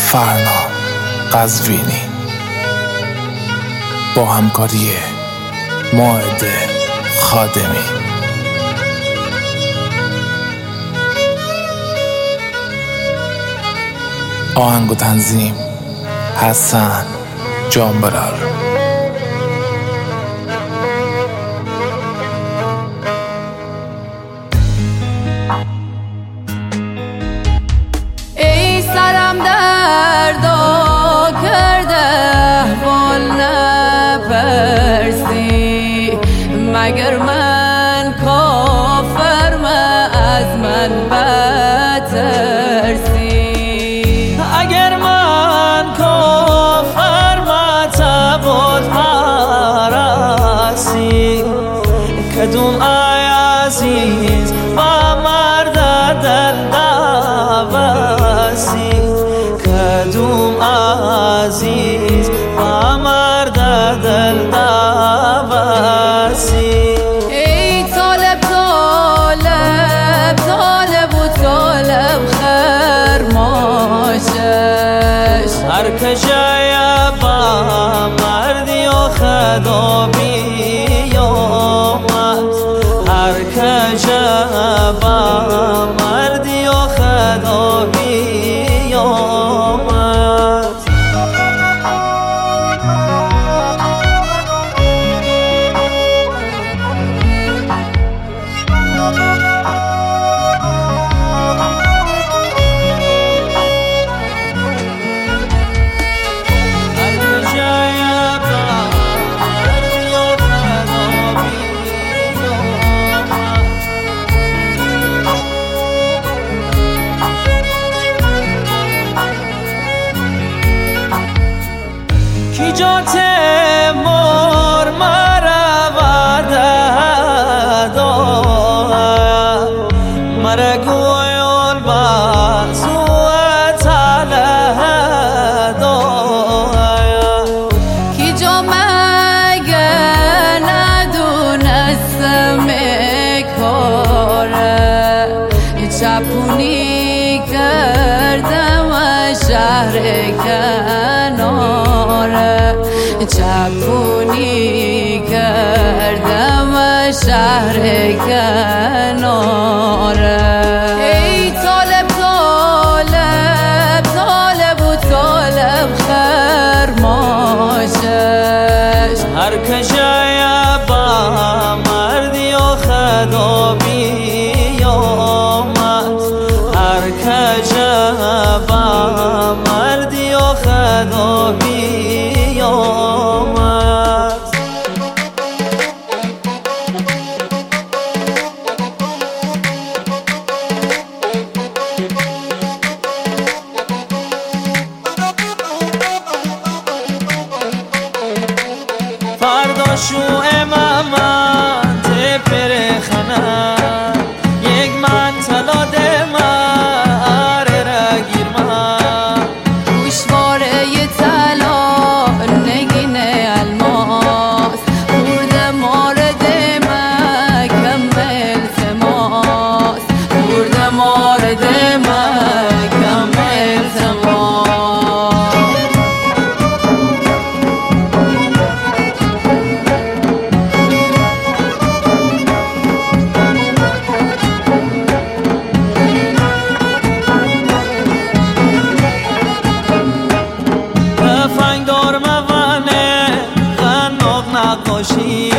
فرنام قزوینی با همکاری مائده خادمی. آهنگ و تنظیم حسن جانبرار. ای سرم دردا کرده احوال نپرسی، مگر من کافرم از من بترسی. اگر من کافرم تبود پرستی، کدوم ای عزیز با مرد دل نوسی، کدوم عزیز با مرد دل نوسی. ای طالب طالب طالب و طالب خرماشش، هر کجای با مردی و خدا بیامد، هر کجای با مردی و خدا بیامد. کی جات مر مرا وعده مرا گویل بازو تله کی جا مگه ندونستم کاره، چپونی کردم شهر کناره، چپونی کردم شهر کناره. ای طالب طالب طالب و طالب خرماشش، هر کجای با مردی و خدا بیامد، هر کجای با مردی و خدا بیامد. فردا شو امامت پرخنه، یک من طلا دمار را گیر من، گوشواره طلا نگین الماس، خورد مارد مکم التماس، خورد مارد مکم التماس. فنگ دار موانه غناق نقاشی،